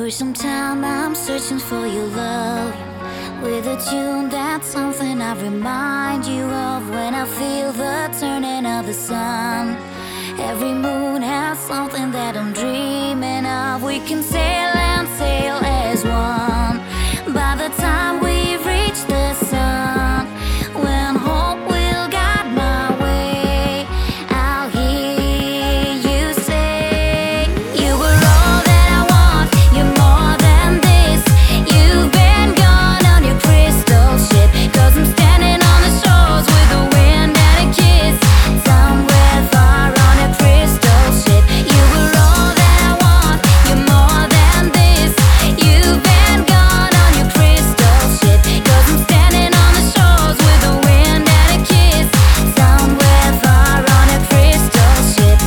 For some time I'm searching for your love. With a tune that's something I remind you of when I feel the turning of the sun. Every moon has something that I'm dreaming of. We can sail and sail as one. By the time we reach the sun, when hope will guide my way, I'll hear you say, you were all that I want, you're more than this. You've been gone on your crystal ship, 'cause I'm standing on the shores with the wind and a kiss, somewhere far on a crystal ship. You were all that I want, you're more than this. You've been gone on your crystal ship, 'cause I'm standing on the shores with the wind and a kiss, somewhere far on a crystal ship.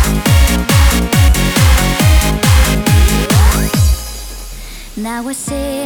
Now we're sailing